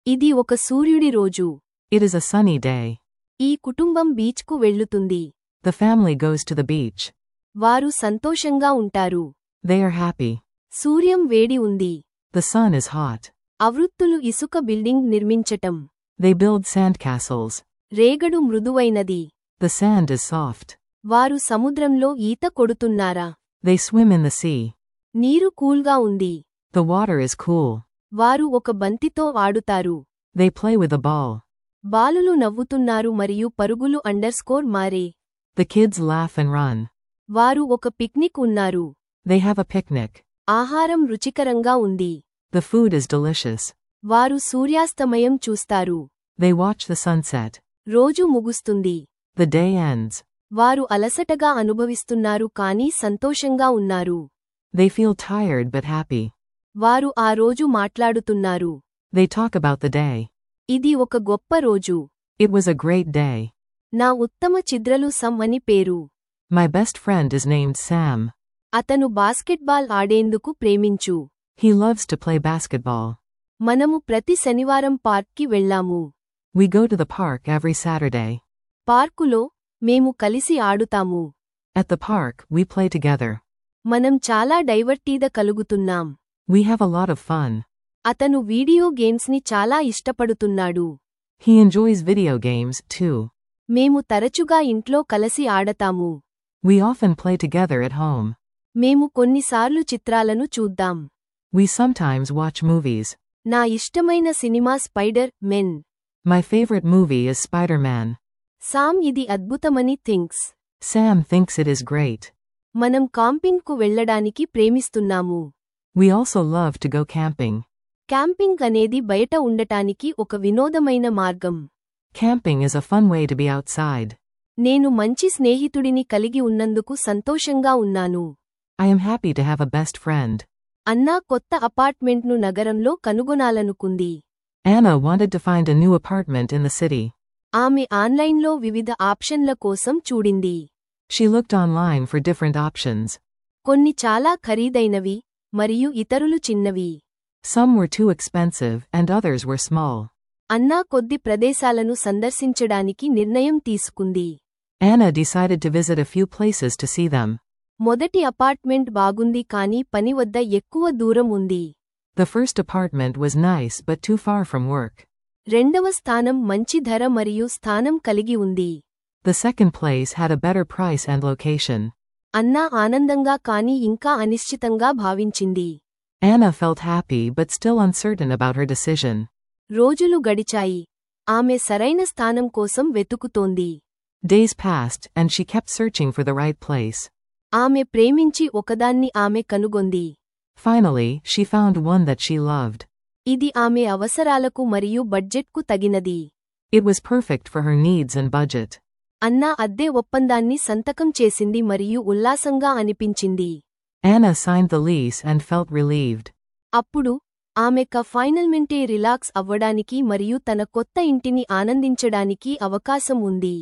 ఇది ఒక సూర్యుడి రోజు. It is a sunny day. ఈ కుటుంబం బీచ్కు వెళ్ళుతుంది. The family goes to the beach. వారు సంతోషంగా ఉంటారు. They are happy. సూర్యం వేడి ఉంది. The sun is hot. అవృత్తులు ఇసుక బిల్డింగ్ నిర్మించటం. They build sandcastles. రేగడు మృదువైనది. The sand is soft. వారు సముద్రంలో ఈత కొడుతున్నారా? They swim in the sea. నీరు కూల్గా ఉంది. The water is cool. వారు ఒక బంతితో ఆడుతారు. They play with a ball. బాలులు నవ్వుతున్నారు మరియు పరుగులు మారే. The kids laugh and run. వారు ఒక పిక్నిక్ ఉన్నారు. They have a picnic. ఆహారం రుచికరంగా ఉంది. The food is delicious. వారు సూర్యాస్తమయం చూస్తారు. They watch the sunset. రోజు ముగుస్తుంది. The day ends. వారు అలసటగా అనుభవిస్తున్నారు కానీ సంతోషంగా ఉన్నారు. They feel tired but happy. వారు ఆ రోజు మాట్లాడుతున్నారు. They talk about the day. ఇది ఒక గొప్ప రోజు. It was a great day. నా ఉత్తమ చిద్రలు సమ్ అని పేరు. My best friend is named Sam. అతను బాస్కెట్బాల్ ఆడేందుకు ప్రేమించు. He loves to play basketball. మనము ప్రతి శనివారం పార్క్కి వెళ్ళాము. We go to the park every Saturday. పార్కులో మేము కలిసి ఆడుతాము. At the park, we play together. మనం చాలా డైవర్టీద కలుగుతున్నాం. We have a lot of fun. అతను వీడియో గేమ్స్ని చాలా ఇష్టపడుతున్నాడు. He enjoys video games, too. మేము తరచుగా ఇంట్లో కలిసి ఆడతాము. We often play together at home. మేము కొన్నిసార్లు చిత్రాలను చూద్దాం. We sometimes watch movies. నా ఇష్టమైన సినిమా Spider Man. My favorite movie is Spider-Man. Sam ఇది అద్భుతమని thinks. Sam thinks it is great. మనం కాంపింగ్కు వెళ్ళడానికి ప్రేమిస్తున్నాము. We also love to go camping. Camping అనేది బయట ఉండటానికి ఒక వినోదమైన మార్గం. Camping is a fun way to be outside. నేను మంచి స్నేహితుడిని కలిగి ఉన్నందుకు సంతోషంగా ఉన్నాను. I am happy to have a best friend. అన్నా కొత్త అపార్ట్మెంట్ను నగరంలో కనుగొనాలనుకుంది. Anna wanted to find a new apartment in the city. ఆమె ఆన్లైన్లో వివిధ ఆప్షన్ల కోసం చూడింది. She looked online for different options. కొన్ని చాలా ఖరీదైనవి మరియు ఇతరులు చిన్నవి. Some were too expensive and others were small. అన్నా కొద్ది ప్రదేశాలను సందర్శించడానికి నిర్ణయం తీసుకుంది. Anna decided to visit a few places to see them. మొదటి అపార్ట్మెంట్ బాగుంది కానీ పని వద్ద ఎక్కువ దూరం ఉంది. The first apartment was nice but too far from work. రెండవ స్థానం మంచి ధర మరియు స్థానం కలిగి ఉంది. The second place had a better price and location. అన్నా ఆనందంగా కానీ ఇంకా అనిశ్చితంగా భావించింది. Anna felt happy but still uncertain about her decision. రోజులు గడిచాయి. ఆమె సరైన స్థానం కోసం వెతుకుతోంది. Days passed and she kept searching for the right place. ఆమె ప్రేమించి ఒకదాన్ని ఆమె కనుగొంది. Finally, she found one that she loved. ఇది ఆమె అవసరాలకు మరియు బడ్జెట్కు తగినది. It was perfect for her needs and budget. అన్నా అద్దె ఒప్పందాన్ని సంతకం చేసింది మరియు ఉల్లాసంగా అనిపించింది. Anna signed the lease and felt relieved. అప్పుడు ఆమెకు ఫైనల్మెంటే రిలాక్స్ అవ్వడానికి మరియు తన కొత్త ఇంటిని ఆనందించడానికి అవకాశం ఉంది.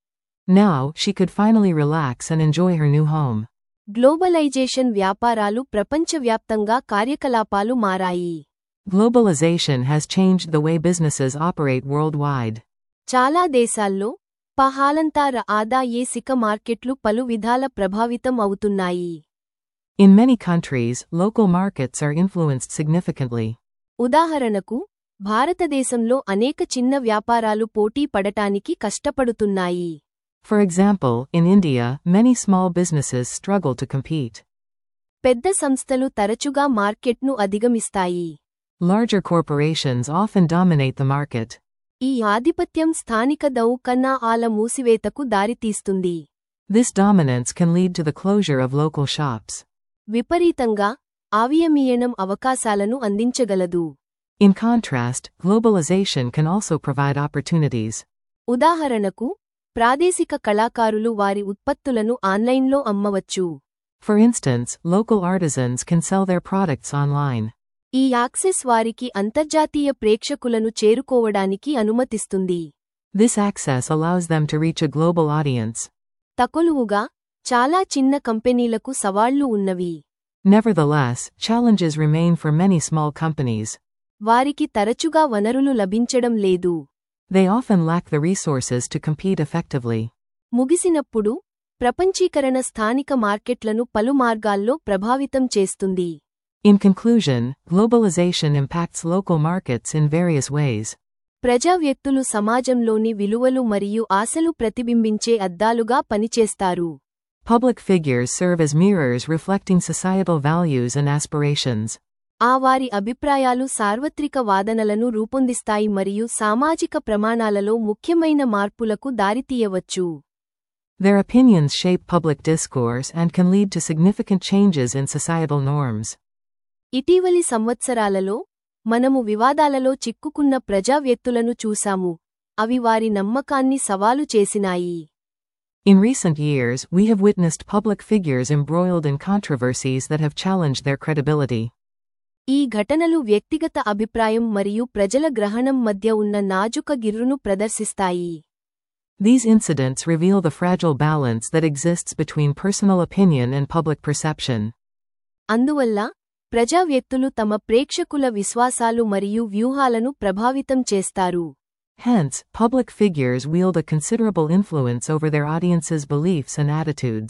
Now, she could finally relax and enjoy her new home. Globalisation వ్యాపారాలు ప్రపంచవ్యాప్తంగా కార్యకలాపాలు మారాయి. Globalization has changed the way businesses operate worldwide. చాలా దేశాల్లో పహాలంతార ఆదాయేసిక మార్కెట్లు పలు విధాల ప్రభావితం అవుతున్నాయి. In many countries, local markets are influenced significantly. ఉదాహరణకు భారతదేశంలో అనేక చిన్న వ్యాపారాలు పోటీ పడటానికి కష్టపడుతున్నాయి. For example, in India, many small businesses struggle to compete. పెద్ద సంస్థలు తరచుగా మార్కెట్ను అధిగమిస్తాయి. Larger corporations often dominate the market. ఈ ఆధిపత్యం స్థానిక దౌకన్నాఆల మూసివేతకు దారితీస్తుంది. This dominance can lead to the closure of local shops. విపరీతంగా ఆవియమీయనం అవకాశాలను అందించగలదు. In contrast, globalization can also provide opportunities. ఉదాహరణకు ప్రాదేశిక కళాకారులు వారి ఉత్పత్తులను ఆన్లైన్లో అమ్మవచ్చు. For instance, local artisans can sell their products online. ఈ యాక్సెస్ వారికి అంతర్జాతీయ ప్రేక్షకులను చేరుకోవడానికి అనుమతిస్తుంది. This access allows them to reach a global audience. తకొలువుగా చాలా చిన్న కంపెనీలకు సవాళ్లు ఉన్నవి. Nevertheless, challenges remain for many small companies. వారికి తరచుగా వనరులు లభించడం లేదు. They often lack the resources to compete effectively. ముగిసినప్పుడు, ప్రపంచీకరణ స్థానిక మార్కెట్లను పలు మార్గాల్లో ప్రభావితం చేస్తుంది. In conclusion, globalization impacts local markets in various ways. ప్రజా వ్యక్తులు సమాజంలోని విలువలు మరియు ఆశలు ప్రతిబింబించే అద్దాలుగా పనిచేస్తారు. Public figures serve as mirrors reflecting societal values and aspirations. వారి అభిప్రాయాలు సార్వత్రిక వాదనలను రూపొందిస్తాయి మరియు సామాజిక ప్రమాణాలలో ముఖ్యమైన మార్పులకు దారితీయవచ్చు. Their opinions shape public discourse and can lead to significant changes in societal norms. ఇటీవలి సంవత్సరాలలో, మనము వివాదాలలో చిక్కుకున్న ప్రజా వ్యక్తులను చూశాము, అవి వారి నమ్మకాన్ని సవాలు చేసినాయి. In recent years, we have witnessed public figures embroiled in controversies that have challenged their credibility. ఈ ఘటనలు వ్యక్తిగత అభిప్రాయం మరియు ప్రజల గ్రహణం మధ్య ఉన్న నాజుక గిర్రును ప్రదర్శిస్తాయి. These incidents reveal the fragile balance that exists between personal opinion and public perception. అందువల్ల, ప్రజా వ్యక్తులు తమ ప్రేక్షకుల విశ్వాసాలు మరియు వ్యూహాలను ప్రభావితం చేస్తారు. Hence, public figures wield a considerable influence over their audience's beliefs and attitudes.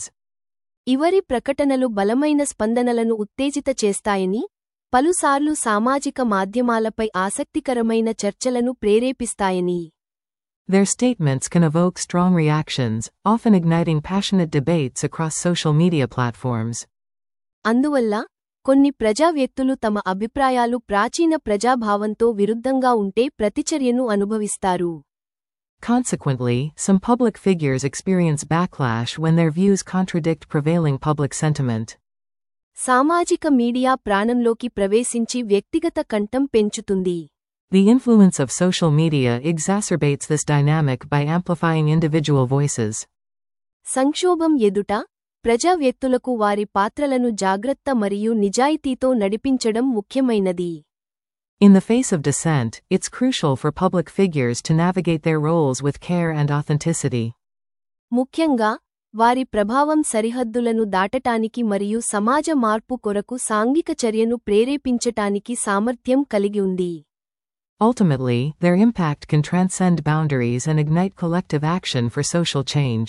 ఇవరి ప్రకటనలు బలమైన స్పందనలను ఉత్తేజిత చేస్తాయని, పలుసార్లు సామాజిక మాధ్యమాలపై ఆసక్తికరమైన చర్చలను ప్రేరేపిస్తాయని. Their statements can evoke strong reactions, often igniting passionate debates across social media platforms. అందువల్ల, కొన్ని ప్రజా వ్యక్తులు తమ అభిప్రాయాలు ప్రాచీన ప్రజాభావంతో విరుద్ధంగా ఉంటే ప్రతిచర్యను అనుభవిస్తారు. Consequently, some public figures experience backlash when their views contradict prevailing public sentiment. సామాజిక మీడియా ప్రాణంలోకి ప్రవేశించి వ్యక్తిగత కంఠం పెంచుతుంది. The influence of social media exacerbates this dynamic by amplifying individual voices. సంక్షోభం ఎదుట, ప్రజా వ్యక్తులకు వారి పాత్రలను జాగ్రత్త మరియు నిజాయితీతో నడిపించడం ముఖ్యమైనది. In the face of dissent, it's crucial for public figures to navigate their roles with care and authenticity. ముఖ్యంగా, వారి ప్రభావం సరిహద్దులను దాటటానికి మరియు సమాజ మార్పు కొరకు సాంఘిక చర్యను ప్రేరేపించటానికి సామర్థ్యం కలిగి ఉంది. Ultimately, their impact can transcend boundaries and ignite collective action for social change.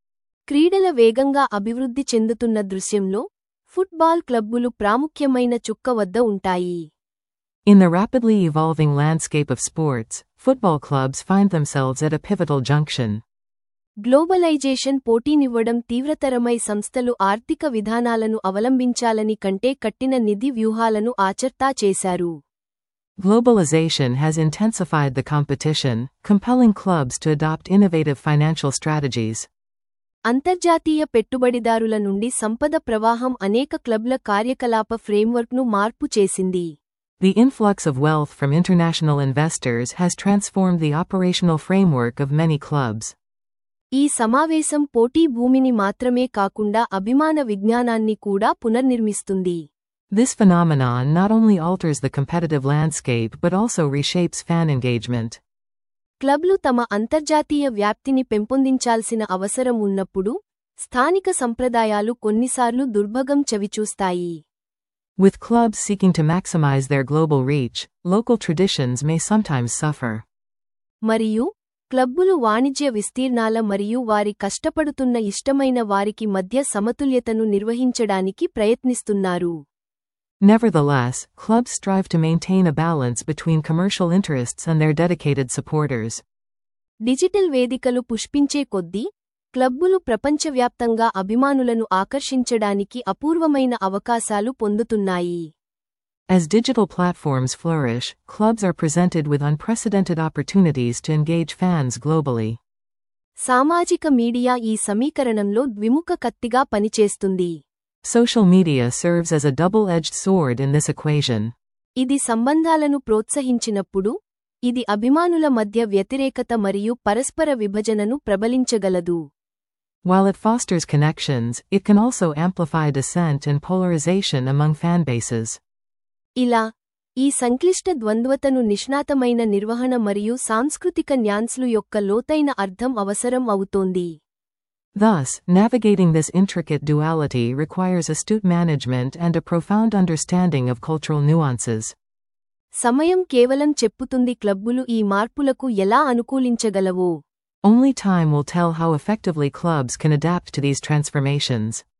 క్రీడల వేగంగా అభివృద్ధి చెందుతున్న దృశ్యంలో, ఫుట్బాల్ క్లబ్బులు ప్రాముఖ్యమైన చుక్క వద్ద ఉంటాయి. In the rapidly evolving landscape of sports, football clubs find themselves at a pivotal junction. Globalisation పోటీనివ్వడం తీవ్రతరమై సంస్థలు ఆర్థిక విధానాలను అవలంబించాలని కంటే కట్టిన నిధి వ్యూహాలను ఆచర్తా చేశారు. Globalization has intensified the competition, compelling clubs to adopt innovative financial strategies. అంతర్జాతీయ పెట్టుబడిదారుల నుండి సంపద ప్రవాహం అనేక క్లబ్ల కార్యకలాప ఫ్రేమ్వర్క్ను మార్పు చేసింది. The influx of wealth from international investors has transformed the operational framework of many clubs. ఈ సమావేశం పోటీ భూమిని మాత్రమే కాకుండా అభిమాన విజ్ఞానాన్ని కూడా పునర్నిర్మిస్తుంది. This phenomenon not only alters the competitive landscape but also reshapes fan engagement. క్లబ్లు తమ అంతర్జాతీయ వ్యాప్తిని పెంపొందించాల్సిన అవసరం ఉన్నప్పుడు, స్థానిక సంప్రదాయాలు కొన్నిసార్లు దుర్భగం చవిచూస్తాయి. With clubs seeking to maximize their global reach, local traditions may sometimes suffer. మరియు, క్లబ్బులు వాణిజ్య విస్తీర్ణాల మరియు వారి కష్టపడుతున్న ఇష్టమైన వారికి మధ్య సమతుల్యతను నిర్వహించడానికి ప్రయత్నిస్తున్నారు. Nevertheless, clubs strive to maintain a balance between commercial interests and their dedicated supporters. Digital వేదికలు పుష్పించే కొద్దీ, క్లబ్బులు ప్రపంచవ్యాప్తంగా అభిమానులను ఆకర్షించడానికి అపూర్వమైన అవకాశాలు పొందుతున్నాయి. As digital platforms flourish, clubs are presented with unprecedented opportunities to engage fans globally. సామాజిక మీడియా ఈ సమీకరణంలో ద్విముఖ కత్తిగా పనిచేస్తుంది. Social media serves as a double-edged sword in this equation. ఇది సంబంధాలను ప్రోత్సహించినప్పుడు, ఇది అభిమానుల మధ్య వ్యతిరేకత మరియు పరస్పర విభజనను ప్రబలించగలదు. While it fosters connections, it can also amplify dissent and polarization among fanbases. ఇలా, ఈ సంక్లిష్ట ద్వంద్వతను నిష్ణాతమైన నిర్వహణ మరియు సాంస్కృతిక న్యాన్స్లు యొక్క లోతైన అర్థం అవసరం అవుతోంది. Thus, navigating this intricate duality requires astute management and a profound understanding of cultural nuances. సమయం కేవలం చెప్పుతుంది క్లబ్బులు ఈ మార్పులకు ఎలా అనుకూలించగలవో. Only time will tell how effectively clubs can adapt to these transformations.